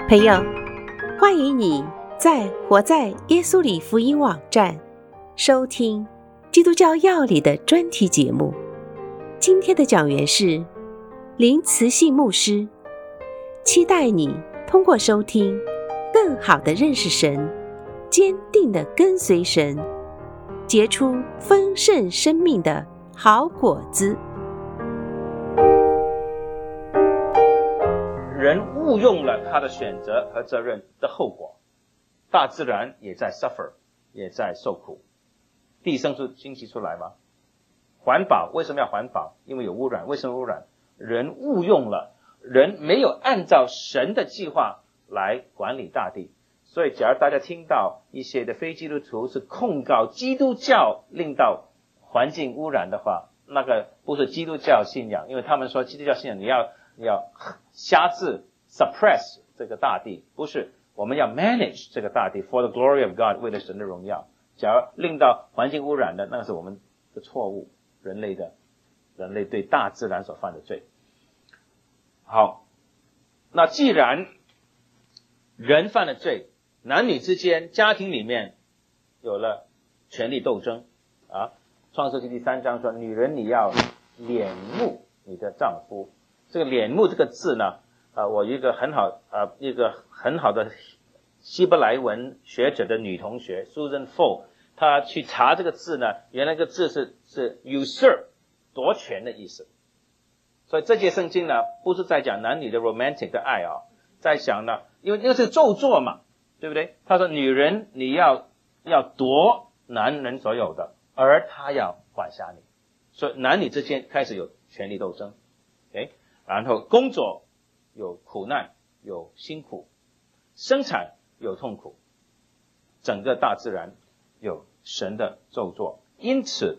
朋友，欢迎你在活在耶稣里福音网站收听基督教要理的专题节目。今天的讲员是林慈信牧师，期待你通过收听更好的认识神，坚定的跟随神，结出丰盛生命的好果子。 人误用了他的选择和责任的后果，大自然也在 suffer， 也在受苦。地生出经济出来吗？环保为什么要环保？因为有污染。为什么污染？人误用了，人没有按照神的计划来管理大地。所以假如大家听到一些的非基督徒是控告基督教令到环境污染的话，那个不是基督教信仰，因为他们说基督教信仰你要辖制 suppress 这个大地，不是，我们要 manage 这个大地 for the glory of God， 为了神的荣耀。假如令到环境污染的，那是我们的错误，人类对大自然所犯的罪。好，那既然人犯了罪，男女之间家庭里面有了权力斗争啊。创世纪第3章说，女人你要恋慕你的丈夫。这个恋慕这个字呢，我一个很好的希伯来文学者的女同学 Susan Fo， 她去查这个字呢，原来这个字是 usurp 夺权的意思。所以这节圣经呢，不是在讲男女的 romantic 的爱啊，在讲呢，因为是咒作嘛，对不对？他说女人你要夺男人所有的，而他要管辖你。所以男女之间开始有权力斗争。OK，然后工作有苦难，有辛苦，生产有痛苦，整个大自然有神的咒作。因此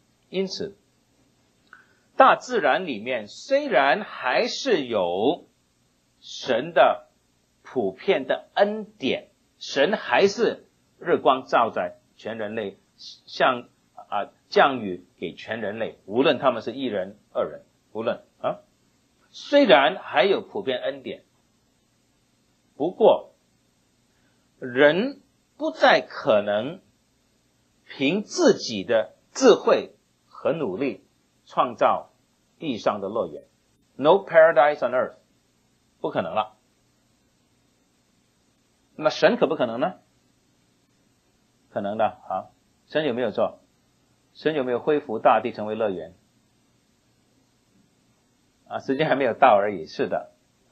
大自然里面虽然还是有神的普遍的恩典，神还是日光照在全人类，像降雨给全人类，无论他们是一人二人，无论虽然还有普遍恩典，不过人不再可能凭自己的智慧和努力创造地上的乐园。 No paradise on earth， 不可能了。那神可不可能呢？可能的啊。神有没有做？神有没有恢复大地成为乐园？时间还没有到而已。是的，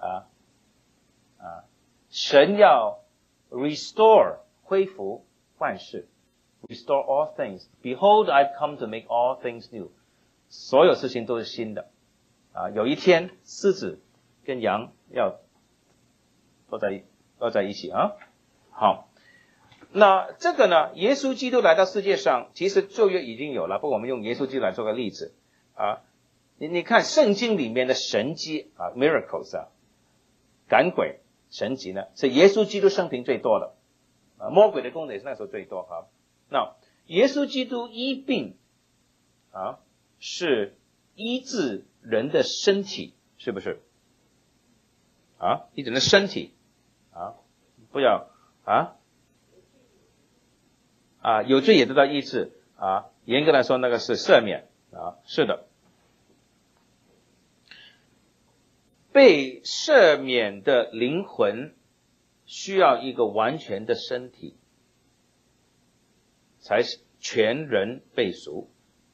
神要 restore 恢复万事 ，restore all things. Behold, I've come to make all things new. 所有事情都是新的。有一天，狮子跟羊要都在一起啊。好，那这个呢，耶稣基督来到世界上，其实旧约已经有了，不过我们用耶稣基督来做个例子啊。你看圣经里面的神迹miracles 赶鬼神迹呢，是耶稣基督生平最多的魔鬼的功能也是那时候最多那耶稣基督医病是医治人的身体，是不是医治人的身体不要有罪也得到医治严格来说那个是赦免是的。被赦免的灵魂需要一个完全的身体，才是全人被赎。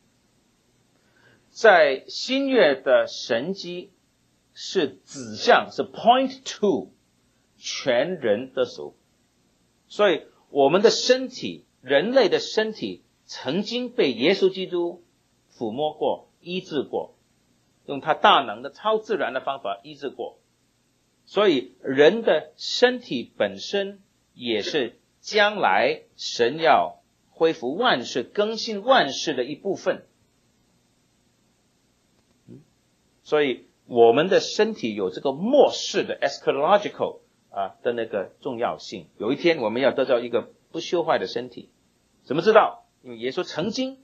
在新约的神迹是指向，是 point to 全人的赎。所以我们的身体，人类的身体曾经被耶稣基督抚摸过，医治过，用他大能的超自然的方法医治过。所以人的身体本身也是将来神要恢复万事，更新万事的一部分。所以我们的身体有这个末世的 eschatological 的那个重要性。有一天我们要得到一个不朽坏的身体。怎么知道？因为耶稣曾经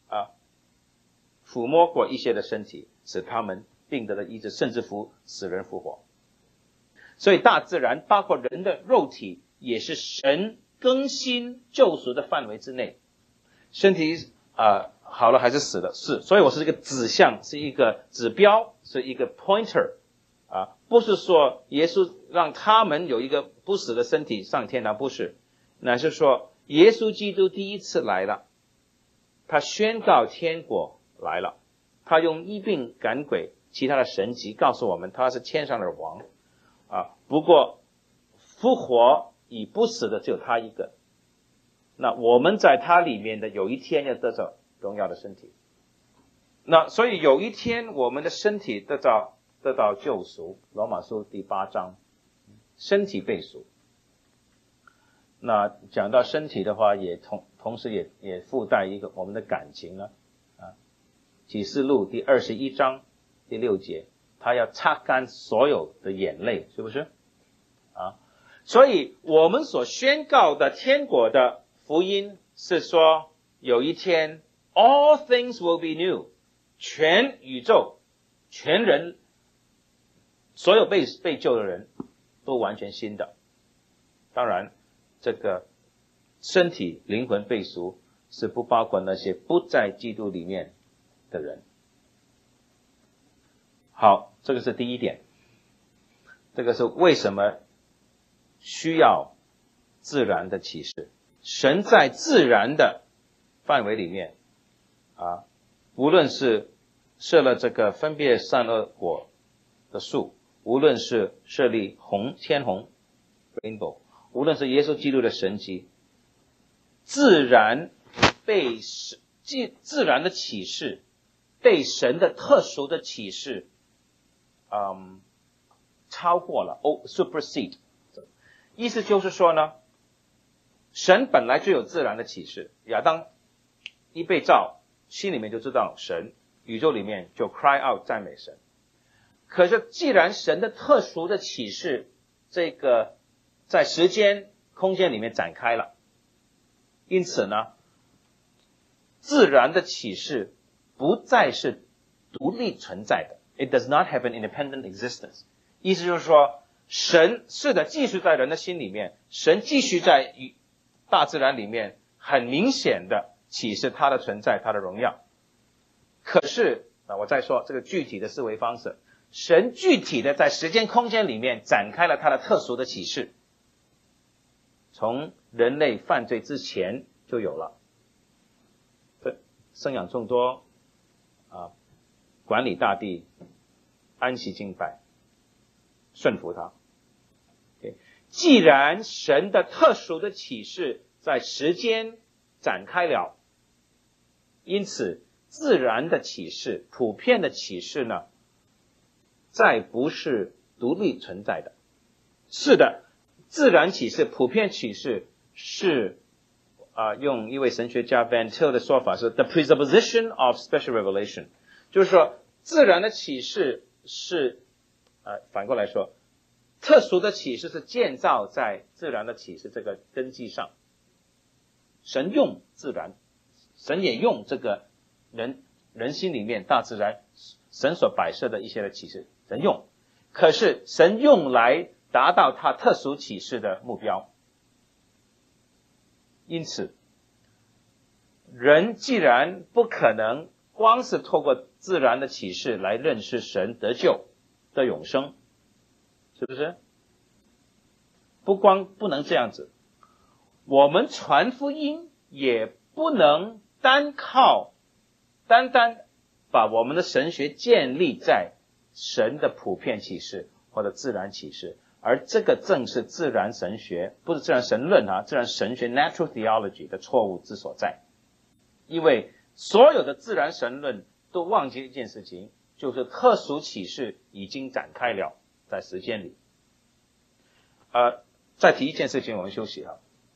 抚摸过一些的身体，使他们病得的医治，甚至死人复活。 所以大自然包括人的肉体也是神更新救赎的范围之内。身体好了还是死了，是，所以我是一个指向，是一个指标，是一个 pointer 不是说耶稣让他们有一个不死的身体上天堂，不是，乃是说耶稣基督第一次来了，他宣告天国来了，他用医病赶鬼其他的神迹告诉我们他是天上的王不过复活以不死的只有他一个，那我们在他里面的有一天要得到荣耀的身体，那所以有一天我们的身体得到救赎，罗马书第8章身体被赎。那讲到身体的话，也同时也附带一个我们的感情呢启示录第21章第6节，他要擦干所有的眼泪，是不是所以我们所宣告的天国的福音是说有一天 all things will be new， 全宇宙全人所有被救的人都完全新的。当然这个身体灵魂被赎是不包括那些不在基督里面的人。好，这个是第一点，这个是为什么需要自然的启示。神在自然的范围里面无论是设了这个分别善恶果的树，无论是设立天虹 rainbow， 无论是耶稣基督的神迹，自然的启示被神的特殊的启示超过了supersede。 意思就是说呢，神本来就有自然的启示，亚当一被造心里面就知道神，宇宙里面就 cry out 赞美神。可是既然神的特殊的启示这个在时间空间里面展开了，因此呢自然的启示不再是独立存在的， It does not have an independent existence。 意思就是说神是的继续在人的心里面，神继续在大自然里面很明显的启示他的存在，他的荣耀。可是我再说这个具体的思维方式，神具体的在时间空间里面展开了他的特殊的启示，从人类犯罪之前就有了，生养众多管理大地，安息敬拜，顺服他。既然神的特殊的启示在时间展开了，因此自然的启示，普遍的启示呢再不是独立存在的。是的，自然启示，普遍启示是用一位神学家 Van Til 的说法是 the presupposition of special revelation， 就是说自然的启示是反过来说，特殊的启示是建造在自然的启示这个根基上。神用自然，神也用这个人心里面大自然神所摆设的一些的启示，神用，可是神用来达到他特殊启示的目标。因此人既然不可能光是透过自然的启示来认识神得救的永生，是不是？不能这样子，我们传福音也不能单单把我们的神学建立在神的普遍启示或者自然启示，而这个正是自然神学，不是自然神论自然神学 natural theology 的错误之所在。因为所有的自然神论都忘记一件事情，就是特殊启示已经展开了在时间里。再提一件事情，我们休息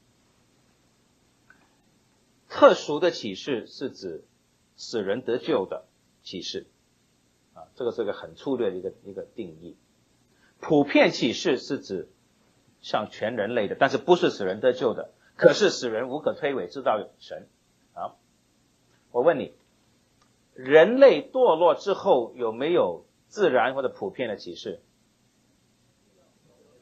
特殊的启示是指使人得救的启示这个是个很粗略的一个定义。普遍启示是指像全人类的，但是不是使人得救的，可是使人无可推诿知道神我问你，人类堕落之后有没有自然或者普遍的启示？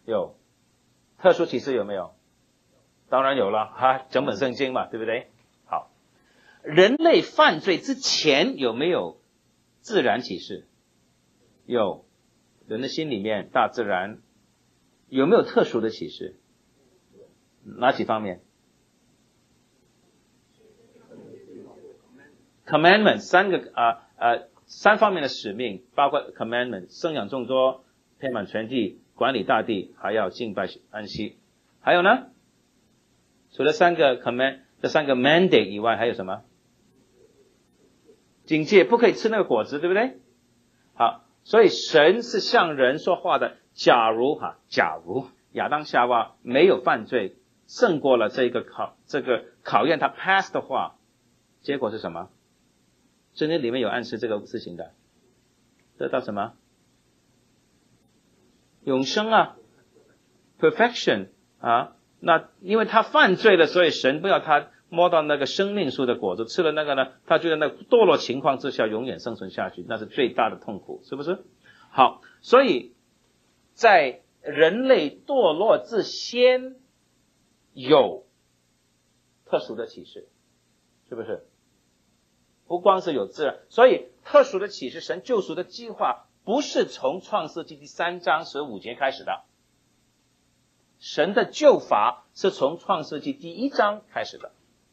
有。特殊启示有没有？当然有了哈，整本圣经嘛，对不对？好，人类犯罪之前有没有自然启示？有。人的心里面，大自然有没有特殊的启示？哪几方面？ commandment 三方面的使命，包括 commandment 生养众多，遍满全地，管理大地，还要敬拜安息。还有呢？除了这三个 mandate 以外，还有什么？警戒，不可以吃那个果子，对不对？好，所以神是向人说话的。假如亚当夏娃没有犯罪，胜过了这个考验，他 pass 的话，结果是什么？圣经里面有暗示这个事情的，得到什么？永生啊 ，perfection 啊。那因为他犯罪了，所以神不要他摸到那个生命树的果子，吃了那个呢，他就在那个堕落情况之下永远生存下去，那是最大的痛苦，是不是？好，所以在人类堕落之先有特殊的启示，是不是？不光是有自然，所以特殊的启示，神救赎的计划不是从创世纪第3章15节开始的，神的救法是从创世纪第1章开始的。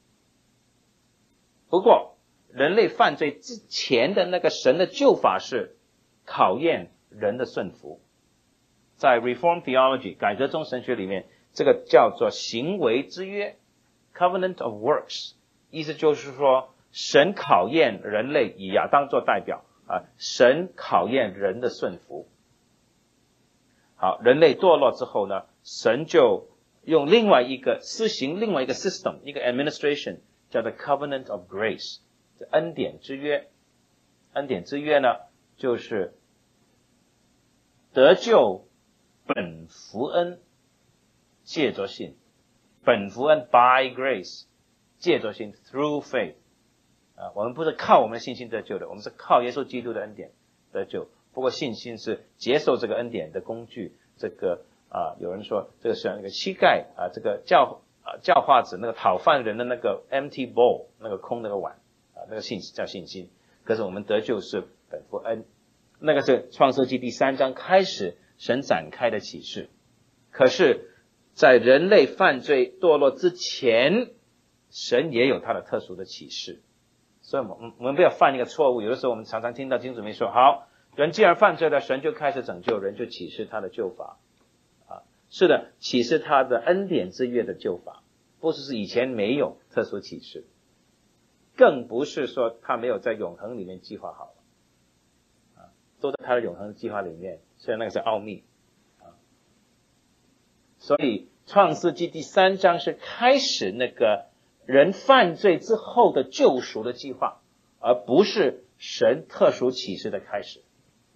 不过人类犯罪之前的那个神的救法是考验人的顺服，在 Reformed Theology 改革宗神学里面，这个叫做行为之约 Covenant of Works， 意思就是说神考验人类，以亚当做代表神考验人的顺服。好，人类堕落之后呢，神就用施行另外一个 system， 一个 administration， 叫做 Covenant of Grace， 恩典之约。恩典之约呢，就是得救本福恩借着信，本福恩 by grace 借着信 through faith。我们不是靠我们的信心得救的，我们是靠耶稣基督的恩典得救。不过信心是接受这个恩典的工具。这个有人说这个是那个膝盖这个教化子那个讨饭人的那个 empty bowl， 那个空那个碗那个叫信心。可是我们得救是本福恩，那个是创世纪第3章开始神展开的启示。可是在人类犯罪堕落之前，神也有他的特殊的启示。所以我们不要犯一个错误。有的时候我们常常听到经主没说，好，人既然犯罪了，神就开始拯救人，就启示他的救法是的，启示他的恩典之约的救法，不是以前没有特殊启示，更不是说他没有在永恒里面计划好了都在他的永恒计划里面，虽然那个是奥秘所以创世纪第3章是开始那个人犯罪之后的救赎的计划，而不是神特殊启示的开始。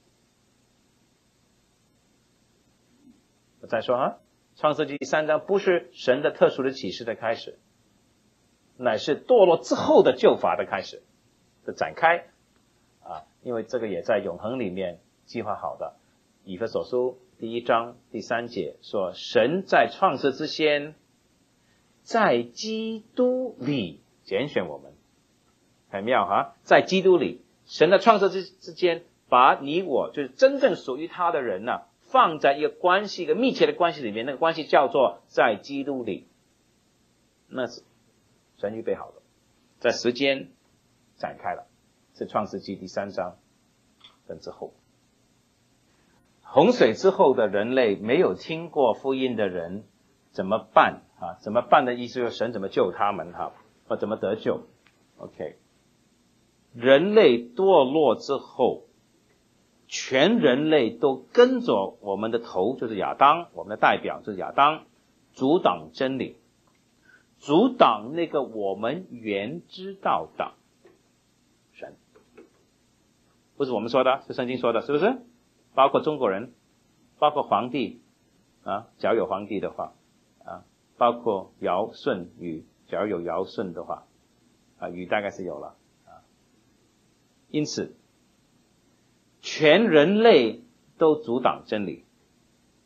我再说创世纪第3章不是神的特殊的启示的开始，乃是堕落之后的救法的开始的展开因为这个也在永恒里面计划好的。以弗所书第1章第3节说，神在创世之先在基督里拣选我们，很妙在基督里，神的创世之间把你我就是真正属于他的人放在一个关系，一个密切的关系里面，那个关系叫做在基督里，那是神预备好的，在时间展开了，是创世纪第3章跟之后。洪水之后的人类，没有听过福音的人怎么办怎么办的意思就是神怎么救他们或怎么得救。 OK， 人类堕落之后，全人类都跟着我们的头就是亚当，我们的代表就是亚当，阻挡真理，阻挡那个我们原知道的神。不是我们说的，是圣经说的，是不是？包括中国人，包括皇帝假如有皇帝的话包括尧舜禹，假如有尧舜的话禹大概是有了因此全人类都阻挡真理，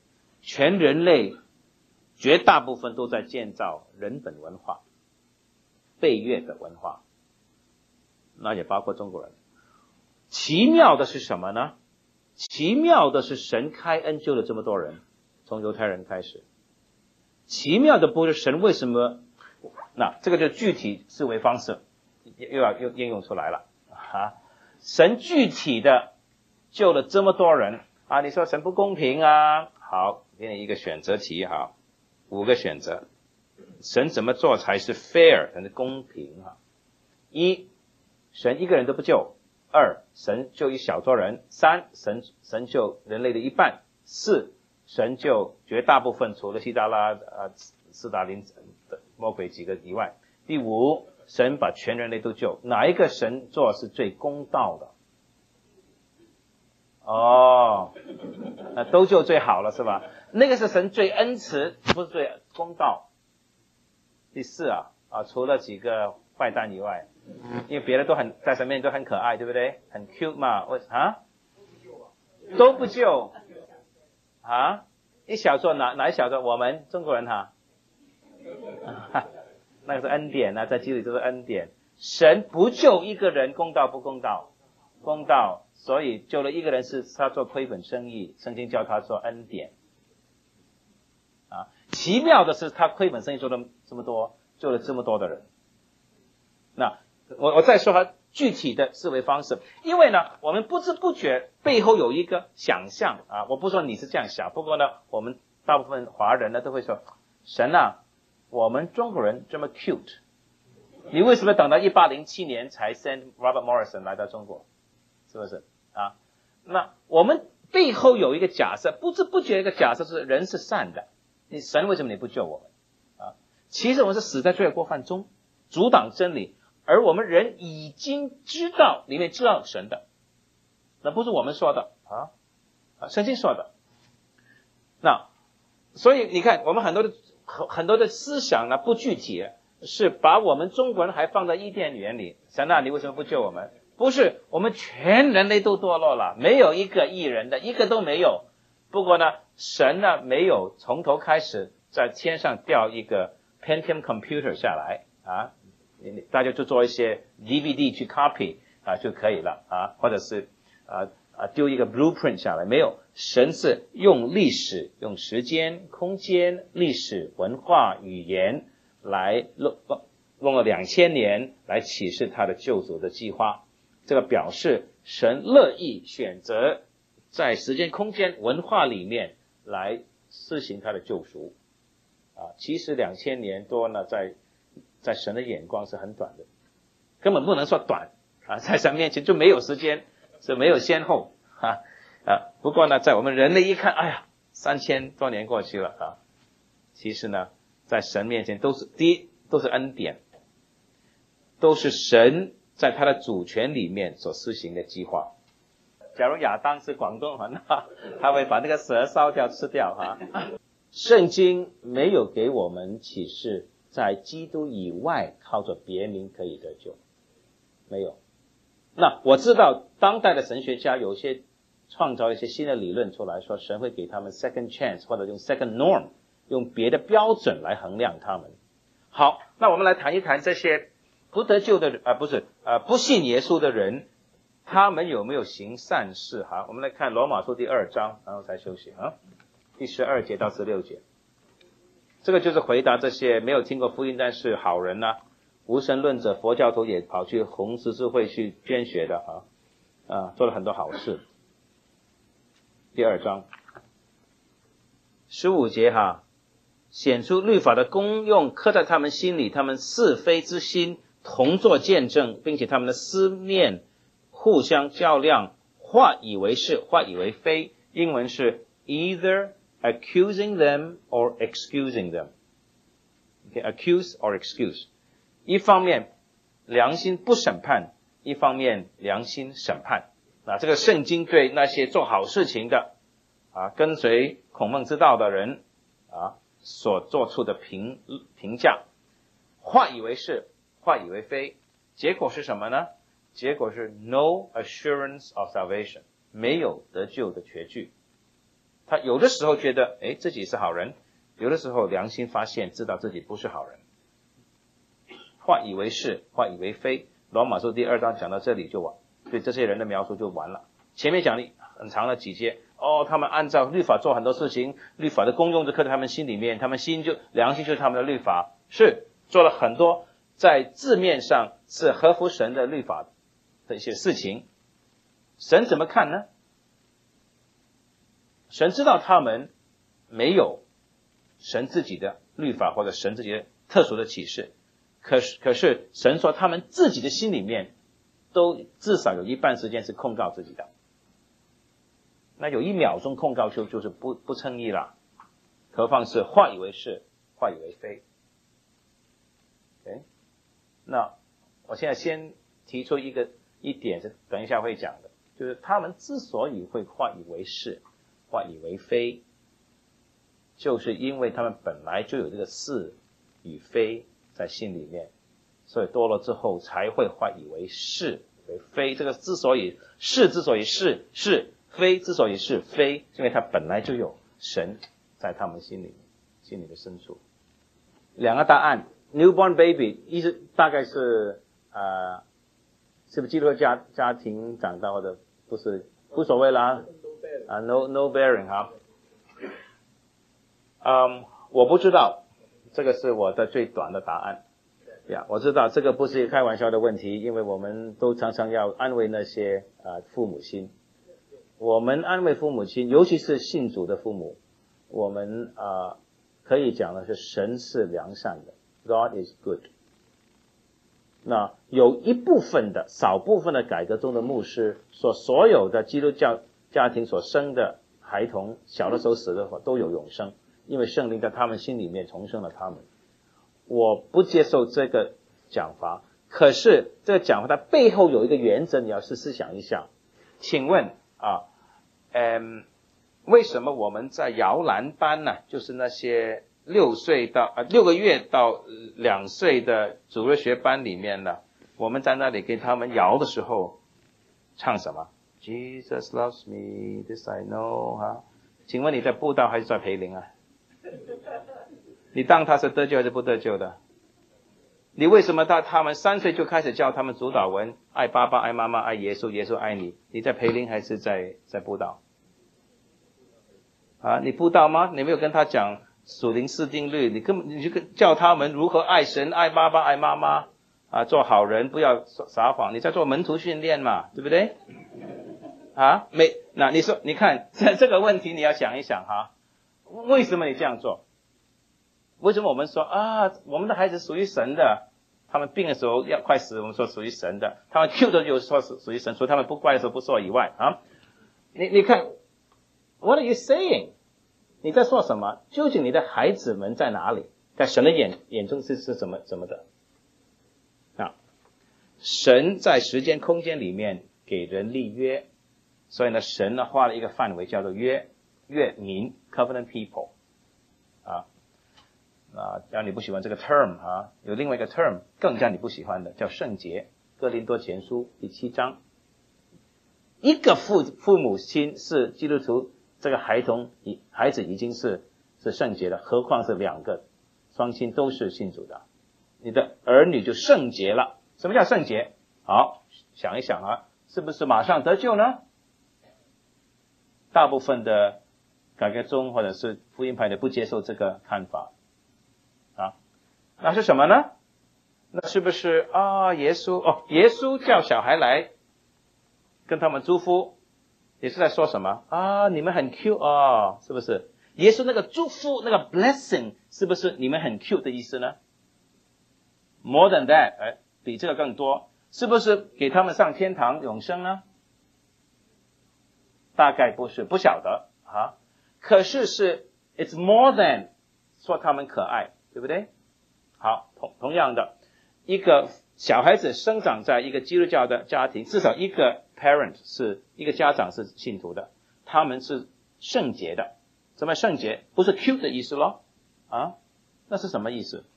全人类绝大部分都在建造人本文化、被悦的文化，那也包括中国人。奇妙的是什么呢？奇妙的是神开恩救了这么多人，从犹太人开始。奇妙的不是神为什么，那这个就具体思维方式又应用出来了啊！神具体的救了这么多人啊，你说神不公平啊？好，给你一个选择题哈，5个选择，神怎么做才是 fair， 才是公平啊？1，神一个人都不救；2，神救一小撮人；3，神救人类的一半；4，神救绝大部分除了希特拉、斯大林的魔鬼几个以外；第5，神把全人类都救。哪一个神做是最公道的？哦，都救最好了是吧？那个是神最恩慈，不是最公道。第4除了几个坏蛋以外，因为别的都很在神面前都很可爱，对不对？很 cute 嘛，都不救啊！一小撮哪一小撮？我们中国人那个是恩典啊，在基督里都是恩典。神不救一个人，公道不公道？公道。所以救了一个人是他做亏本生意，圣经叫他做恩典啊。奇妙的是他亏本生意做了这么多，救了这么多的人。那我再说他具体的思维方式，因为呢我们不知不觉背后有一个想象啊，我不说你是这样想，不过呢我们大部分华人呢都会说，神啊，我们中国人这么 cute， 你为什么等到1807年才 send Robert Morrison 来到中国？是不是啊？那我们背后有一个假设，不知不觉一个假设是人是善的，神为什么你不救我们啊？其实我们是死在罪恶过犯中，阻挡真理，而我们人已经知道里面知道神的，那不是我们说的圣经说的。那所以你看，我们很多的思想呢不具体，是把我们中国人还放在伊甸园里，神啊，你为什么不救我们？不是，我们全人类都堕落了，没有一个义人的，一个都没有。不过呢，神呢没有从头开始在天上掉一个 Pentium computer 下来啊，大家就做一些 DVD 去 copy 就可以了或者是丢一个 blueprint 下来，没有。神是用历史、用时间、空间、历史、文化、语言来用了2000年来启示他的救赎的计划。这个表示神乐意选择在时间、空间、文化里面来施行他的救赎其实2000年多呢，在神的眼光是很短的，根本不能说短在神面前就没有时间，是没有先后不过呢，在我们人类一看，哎呀，3000多年过去了其实呢，在神面前都是恩典，都是神在他的主权里面所施行的计划。假如亚当是广东人他会把那个蛇烧掉吃掉圣经没有给我们启示在基督以外靠着别名可以得救，没有。那我知道当代的神学家有些创造一些新的理论出来，说神会给他们 second chance， 或者用 second norm， 用别的标准来衡量他们。好，那我们来谈一谈这些不得救的不信耶稣的人，他们有没有行善事我们来看罗马书第2章，然后才休息第12节到16节。这个就是回答这些没有听过福音但是好人无神论者、佛教徒也跑去红十字会去捐血的做了很多好事。第2章15节显出律法的功用，刻在他们心里，他们是非之心同作见证，并且他们的思念互相较量，或以为是，或以为非。英文是 either accusing them or excusing them。accuse or excuse。一方面良心不审判，一方面良心审判。这个圣经对那些做好事情的跟随孔孟之道的人所做出的评价，或以为是，或以为非。结果是什么呢？结果是 no assurance of salvation， 没有得救的确据他有的时候觉得自己是好人，有的时候良心发现知道自己不是好人，或以为是，或以为非。罗马书第2章讲到这里就完，对这些人的描述就完了。前面讲了很长的几节，他们按照律法做很多事情，律法的功用就刻在他们心里面，他们良心就是他们的律法，是做了很多在字面上是合乎神的律法的一些事情。神怎么看呢？神知道他们没有神自己的律法或者神自己的特殊的启示，可是神说他们自己的心里面都至少有一半时间是控告自己的，那有1秒钟控告就是不称义了，何况是或以为是，或以为非。那我现在先提出一点，是等一下会讲的，就是他们之所以会或以为是，或以为非，就是因为他们本来就有这个是与非在心里面，所以多了之后才会或以为是，为非。这个之所以是是，非之所以是非，因为他本来就有神在他们心里的深处。2个答案。Newborn baby 意思大概是是不是基督教家庭长大，或者不是无所谓啦，no bearing 哈。我不知道，这个是我的最短的答案。我知道这个不是一个开玩笑的问题，因为我们都常常要安慰那些父母亲。我们安慰父母亲，尤其是信主的父母，我们可以讲的是神是良善的， God is good。 那有少部分的改革中的牧师说，所有的基督教家庭所生的孩童小的时候死的话都有永生，因为圣灵在他们心里面重生了他们。我不接受这个讲法，可是这个讲法它背后有一个原则，你要思想一下。请问为什么我们在摇篮班呢，就是那些6个月到2岁的主日学班里面呢，我们在那里给他们摇的时候唱什么？ Jesus loves me, this I know 请问你在布道还是在培灵啊？你当他是得救还是不得救的？你为什么到他们3岁就开始教他们主祷文，爱爸爸爱妈妈爱耶稣，耶稣爱你？你在培灵还是在布道你布道吗？你没有跟他讲属灵4定律，你就教他们如何爱神爱爸爸爱妈妈做好人，不要撒谎，你在做门徒训练嘛，对不对？那你说，你看这个问题你要想一想为什么你这样做？为什么我们说我们的孩子属于神的，他们病的时候要快死，我们说属于神的，他们 Q 的有说属于神，除了他们不乖的时候不说以外你看 What are you saying？ 你在说什么？究竟你的孩子们在哪里？在神的眼中是怎么的神在时间空间里面给人立约，所以呢神呢画了一个范围叫做约民 covenant people 让你不喜欢这个 term 有另外一个 term 更加你不喜欢的，叫圣洁。哥林多前书第7章，一个父母亲是基督徒，这个孩子已经是圣洁的，何况是2个双亲都是信主的，你的儿女就圣洁了。什么叫圣洁？好，想一想是不是马上得救呢？大部分的改革宗或者是福音派的不接受这个看法那是什么呢？那是不是耶稣叫小孩来跟他们祝福，也是在说什么你们很 cute 是不是？耶稣那个祝福那个 blessing 是不是你们很 cute 的意思呢？ More than that 比这个更多，是不是给他们上天堂永生呢？大概不是，不晓得可是it's more than 说他们可爱，对不对？好，同样的，一个小孩子生长在一个基督教的家庭，至少一个 parent 是一个家长是信徒的，他们是圣洁的。什么圣洁？不是 cute 的意思咯那是什么意思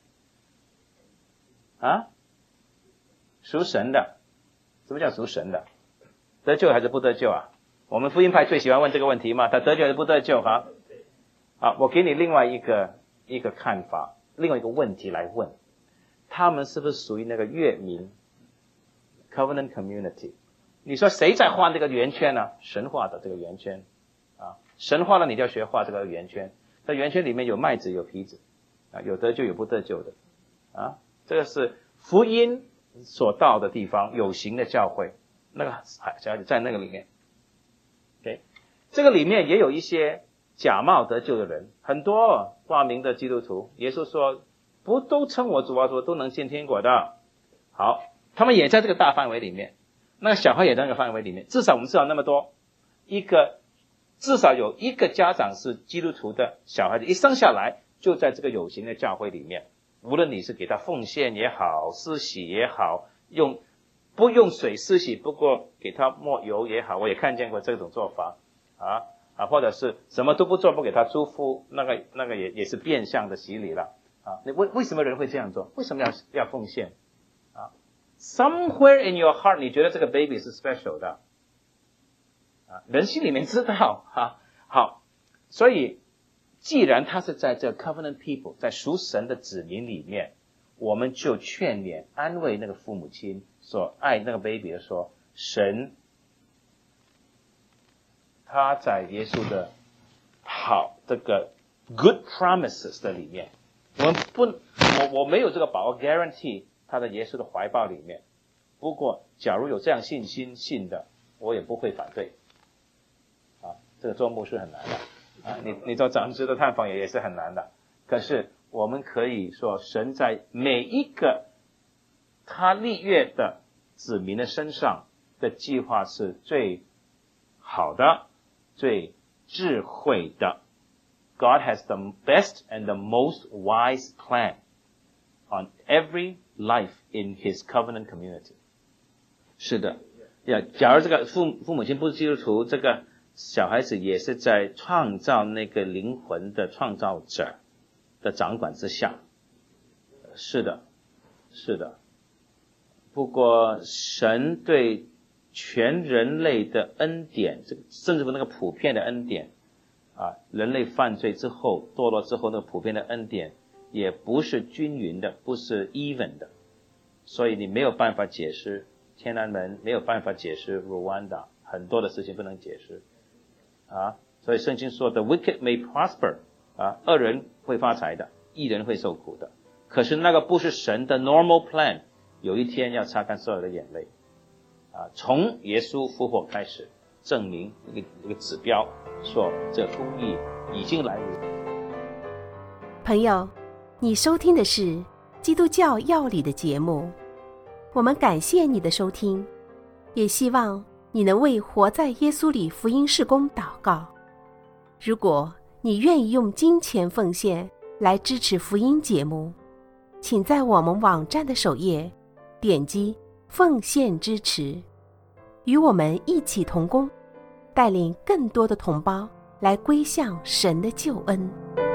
属神的。什么叫属神的？得救还是不得救我们福音派最喜欢问这个问题嘛，他得救还是不得救哈？好，我给你另外一个看法，另外一个问题来问，他们是不是属于那个约民 Covenant Community？ 你说谁在画这个圆圈呢？神画的这个圆圈啊，神画了你就要学画这个圆圈，在圆圈里面有麦子有皮子啊，有得救有不得救的啊，这个是福音所到的地方，有形的教会，那个在那个里面。OK， 这个里面也有一些假冒得救的人，很多挂名的基督徒，耶稣说不都称我主啊主都能进天国的。好，他们也在这个大范围里面，那个小孩也在那个范围里面，至少我们知道那么多，至少有一个家长是基督徒的小孩子，一生下来就在这个有形的教会里面，无论你是给他奉献也好，施洗也好，不用水施洗，不过给他抹油也好，我也看见过这种做法啊，或者是什么都不做，不给他祝福，那个也是变相的洗礼了啊。为什么人会这样做？为什么要奉献啊 ？Somewhere in your heart， 你觉得这个 baby 是 special 的啊？人心里面知道啊。好，所以既然他是在这 covenant people， 在属神的子民里面，我们就劝勉安慰那个父母亲所爱那个 baby 的说，神他在耶稣的这个 good promises 的里面，我没有这个把握 guarantee 他在耶稣的怀抱里面，不过假如有这样信心信的，我也不会反对啊。这个做牧师很难的啊，你做长子的探访也是很难的，可是我们可以说神在每一个他立约的子民的身上的计划是最好的，最智慧的。God has the best and the most wise plan on every life in his covenant community。 是的，假如这个父母亲不是基督徒，这个小孩子也是在创造那个灵魂的创造者的掌管之下。是的，是的。不过神对全人类的恩典，甚至乎那个普遍的恩典啊，人类犯罪之后堕落之后那个普遍的恩典也不是均匀的，不是 even 的，所以你没有办法解释天安门，没有办法解释 Rwanda， 很多的事情不能解释啊。所以圣经说 The wicked may prosper， 啊，恶人会发财的，义人会受苦的，可是那个不是神的 normal plan， 有一天要擦干所有的眼泪啊，从耶稣复活开始证明一个指标，说这公义已经来临。 朋友，你收听的是基督教要理的节目，我们感谢你的收听，也希望你能为活在耶稣里福音事工祷告。如果你愿意用金钱奉献来支持福音节目，请在我们网站的首页点击奉献支持，与我们一起同工，带领更多的同胞来归向神的救恩。